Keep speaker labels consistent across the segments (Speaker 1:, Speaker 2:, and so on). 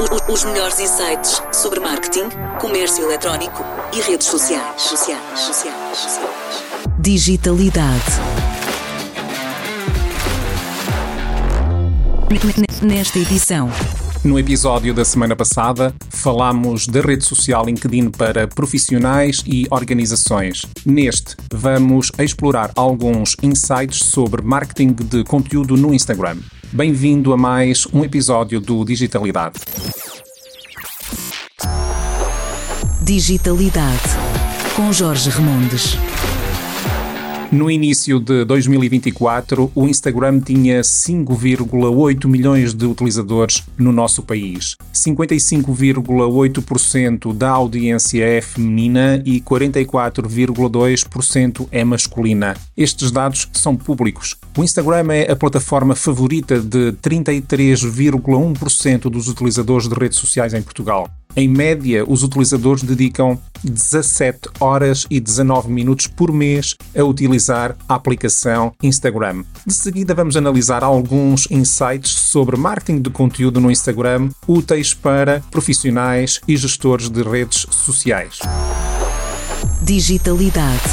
Speaker 1: Os melhores insights sobre marketing, comércio eletrónico e redes sociais. Digitalidade. Nesta edição.
Speaker 2: No episódio da semana passada, falámos da rede social LinkedIn para profissionais e organizações. Neste, vamos explorar alguns insights sobre marketing de conteúdo no Instagram. Bem-vindo a mais um episódio do Digitalidade.
Speaker 1: Digitalidade, com Jorge Remondes.
Speaker 2: No início de 2024, o Instagram tinha 5,8 milhões de utilizadores no nosso país. 55,8% da audiência é feminina e 44,2% é masculina. Estes dados são públicos. O Instagram é a plataforma favorita de 33,1% dos utilizadores de redes sociais em Portugal. Em média, os utilizadores dedicam 17 horas e 19 minutos por mês a utilizar a aplicação Instagram. De seguida, vamos analisar alguns insights sobre marketing de conteúdo no Instagram úteis para profissionais e gestores de redes sociais.
Speaker 1: Digitalidade.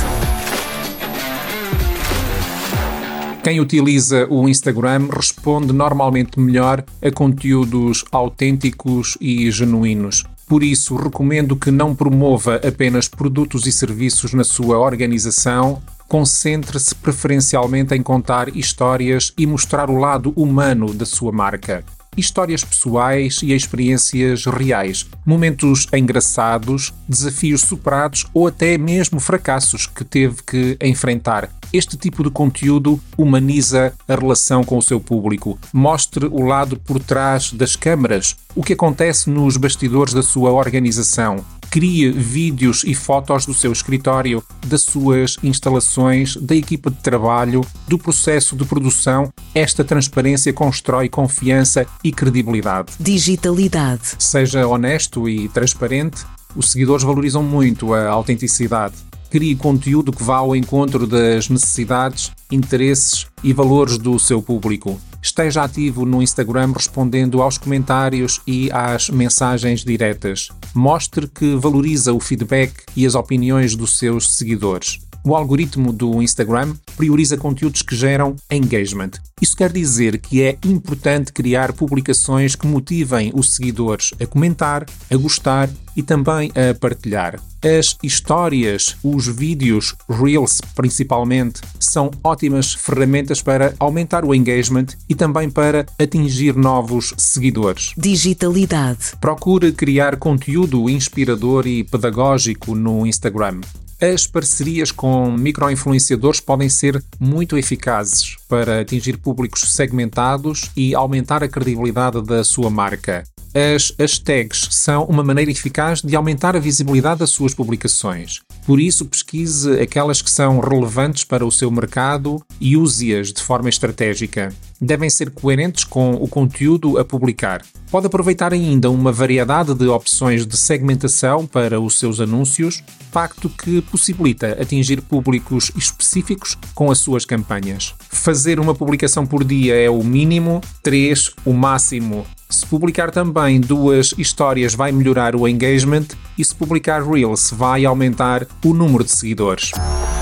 Speaker 2: Quem utiliza o Instagram responde normalmente melhor a conteúdos autênticos e genuínos. Por isso, recomendo que não promova apenas produtos e serviços na sua organização. Concentre-se preferencialmente em contar histórias e mostrar o lado humano da sua marca. Histórias pessoais e experiências reais, momentos engraçados, desafios superados ou até mesmo fracassos que teve que enfrentar. Este tipo de conteúdo humaniza a relação com o seu público. Mostre o lado por trás das câmaras, o que acontece nos bastidores da sua organização. Crie vídeos e fotos do seu escritório, das suas instalações, da equipa de trabalho, do processo de produção. Esta transparência constrói confiança e credibilidade.
Speaker 1: Digitalidade.
Speaker 2: Seja honesto e transparente. Os seguidores valorizam muito a autenticidade. Crie conteúdo que vá ao encontro das necessidades, interesses e valores do seu público. Esteja ativo no Instagram respondendo aos comentários e às mensagens diretas. Mostre que valoriza o feedback e as opiniões dos seus seguidores. O algoritmo do Instagram prioriza conteúdos que geram engagement. Isso quer dizer que é importante criar publicações que motivem os seguidores a comentar, a gostar e também a partilhar. As histórias, os vídeos, Reels principalmente, são ótimas ferramentas para aumentar o engagement e também para atingir novos seguidores.
Speaker 1: Digitalidade.
Speaker 2: Procure criar conteúdo inspirador e pedagógico no Instagram. As parcerias com micro-influenciadores podem ser muito eficazes para atingir públicos segmentados e aumentar a credibilidade da sua marca. As hashtags são uma maneira eficaz de aumentar a visibilidade das suas publicações. Por isso, pesquise aquelas que são relevantes para o seu mercado e use-as de forma estratégica. Devem ser coerentes com o conteúdo a publicar. Pode aproveitar ainda uma variedade de opções de segmentação para os seus anúncios, facto que possibilita atingir públicos específicos com as suas campanhas. Fazer uma publicação por dia é o mínimo, 3 o máximo. Se publicar também 2 histórias vai melhorar o engagement e se publicar Reels vai aumentar o número de seguidores.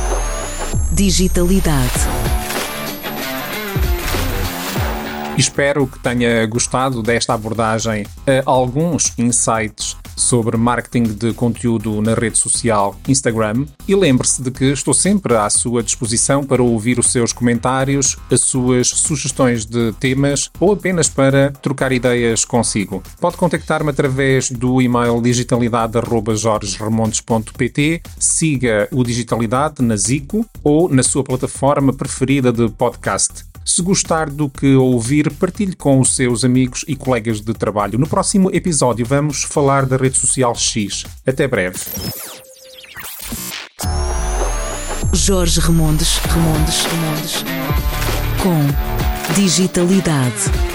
Speaker 1: Digitalidade.
Speaker 2: Espero que tenha gostado desta abordagem a alguns insights sobre marketing de conteúdo na rede social Instagram e lembre-se de que estou sempre à sua disposição para ouvir os seus comentários, as suas sugestões de temas ou apenas para trocar ideias consigo. Pode contactar-me através do e-mail digitalidade@jorgeremondes.pt, siga o Digitalidade na Zico ou na sua plataforma preferida de podcast. Se gostar do que ouvir, partilhe com os seus amigos e colegas de trabalho. No próximo episódio vamos falar da rede social X. Até breve.
Speaker 1: Jorge Remondes com Digitalidade.